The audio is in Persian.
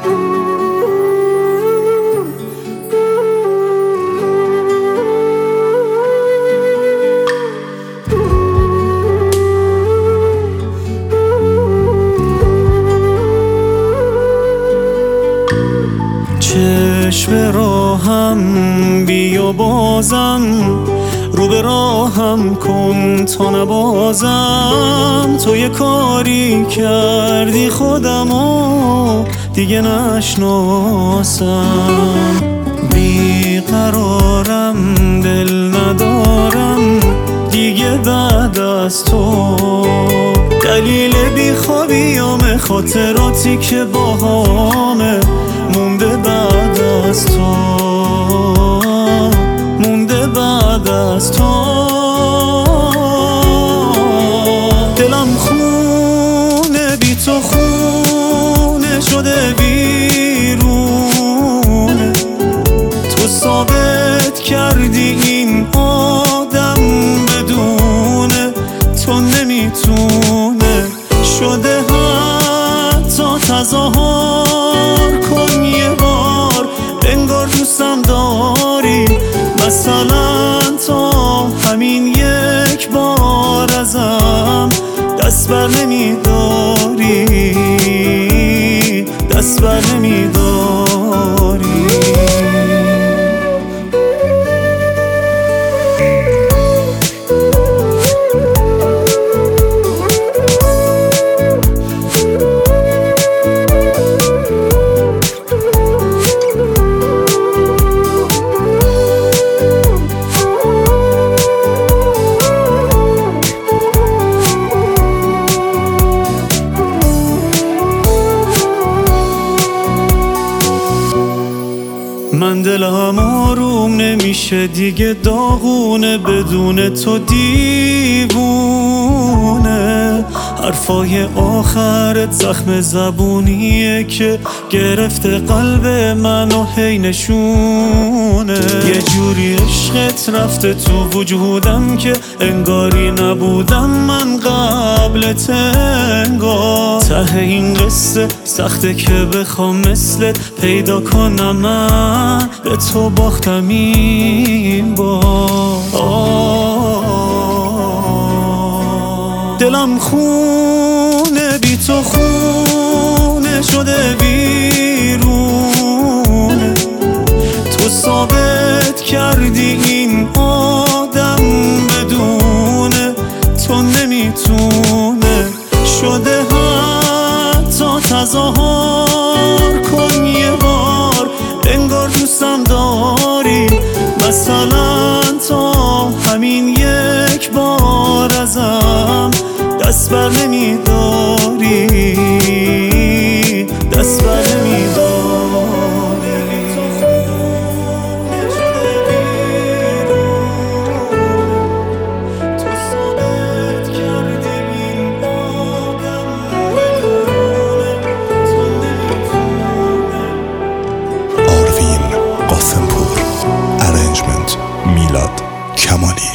چشم راهم بیا بازم، رو به راهم کن تا نبازم. تو یه کاری کردی خودمو دیگه نشناسم. بیقرارم دل ندارم دیگه بعد از تو، دلیل بیخوابیام خاطراتی که باهامه مونده بعد از تو، مونده بعد از تو. دلم خونه بی تو خونه شده بیرونه، تو ثابت کردی این آدم بدونه تو نمیتونه. شده حتی تظاهر کن یه بار انگار دوستم داری، مثلا تا همین یک بار ازم دست بر نمیداری، دست بر نمیداری. من دلم آروم نمیشه دیگه، داغونه بدون تو دیوونه. حرفای آخرت زخم زبونیه که گرفته قلب منو هی نشونه. یه جوری عشقت رفته تو وجودم که انگاری نبودم من قبلت انگار. ته این قصه سخته که بخوام مثلت پیدا کنم، من به تو باختم این بار. دلم خونه بی تو خونه شده بیرونه، تو ثابت کردی این آدم بدونه تو نمیتونه. شده حتی تظاهر کن یه بار انگار دوستم داری، مثلا تا همین یک بار ازم دست بر نمیداری، دست بر نمیداری. آروین قاسمپور، ارنجمنت میلاد کمالی.